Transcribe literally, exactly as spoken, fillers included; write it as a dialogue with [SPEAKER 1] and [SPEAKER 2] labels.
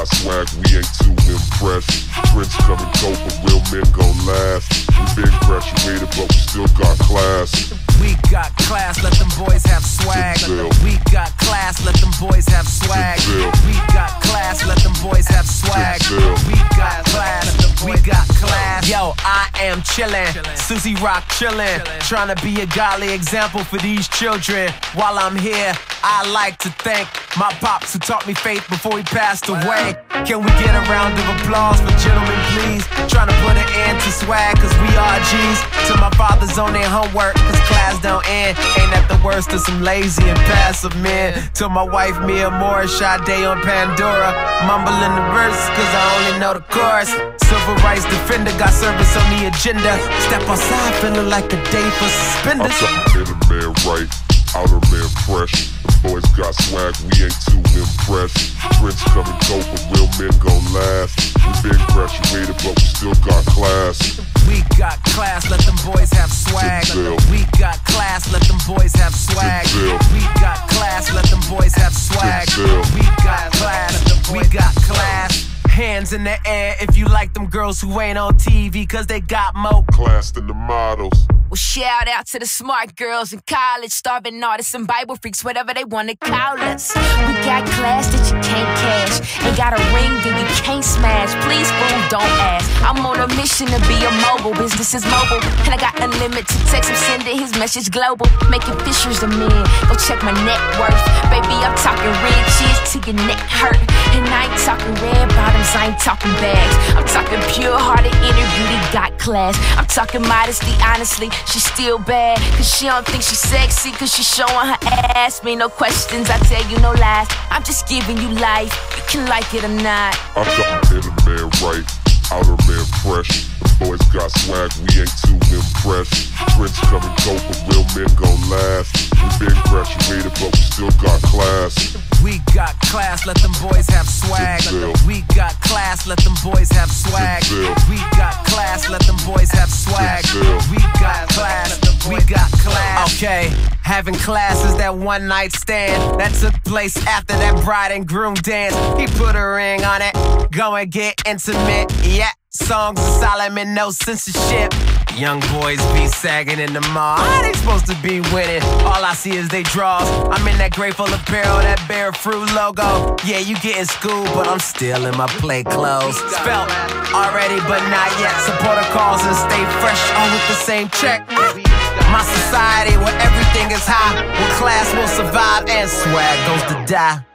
[SPEAKER 1] got swag, we ain't too impressed. Trends come and go, but real men gon' last. We been graduated, but we still got class.
[SPEAKER 2] We got class, let them boys have swag. We got class, let them boys have swag. We got class, let them boys have swag. We got class, we got class. Yo, I am chillin', Susie Rock chillin', trying to be a godly example for these children. While I'm here, I like to thank my pops who taught me faith before he passed away. Can we get a round of applause for gentlemen, please? Trying to put an end to swag, cause we are G's. To my fathers on their homework, cause class don't end. Ain't that the worst of some lazy and passive men? To my wife, Mia Moore, Sade on Pandora, mumbling the verse, cause I only know the chorus. Civil rights defender, got service on the agenda. Step outside, feeling like a day for suspenders.
[SPEAKER 1] I'm talking inner man right, outer man fresh. The boys got swag, we ain't too impressed. Trends come and go, but real men gon' last. We been graduated, but we still got class.
[SPEAKER 2] We got class, let them boys have swag. We got class, let them boys have swag. We got class, let them boys have swag. We got class, we got class. Hands in the air if you like them girls who ain't on T V, cause they got more
[SPEAKER 1] class than the models.
[SPEAKER 3] Well, shout out to the smart girls in college, starving artists and Bible freaks, whatever they wanna call us. We got class that you can't cash, ain't got a ring that you can't smash. Please, fool, don't ask. I'm on a mission to be a mobile, business is mobile, and I got unlimited text. I'm sending his message global, making fishers of men. Go check my net worth, baby. I'm talking riches till your neck hurt, and I ain't talking red bottoms, I ain't talking bags. I'm talking pure-hearted inner beauty, got class. I'm talking modesty, honestly. She's still bad, cause she don't think she's sexy, cause she's showing her ass. Me no questions, I tell you no lies. I'm just giving you life, you can like it or not.
[SPEAKER 1] I'm talking inner man right, outer man fresh. The boys got swag, we ain't too impressed. Trends come and go, but real men gon' last. We been graduated, but we still got class.
[SPEAKER 2] We got class, let them boys have swag. We got class, let them boys have swag. We got class, let them boys have swag. We got class, we got class. Okay, having class is that one night stand that took place after that bride and groom dance. He put a ring on it, go and get intimate. Yeah, songs of Solomon, no censorship. Young boys be sagging in the mall. How they supposed to be winning? All I see is they draws. I'm in that grateful apparel, that Bear Fruit logo. Yeah, you getting schooled, but I'm still in my play clothes. Spelt already, but not yet. Support the cause and stay fresh, all with the same check. My society where everything is high, where class will survive and swag goes to die.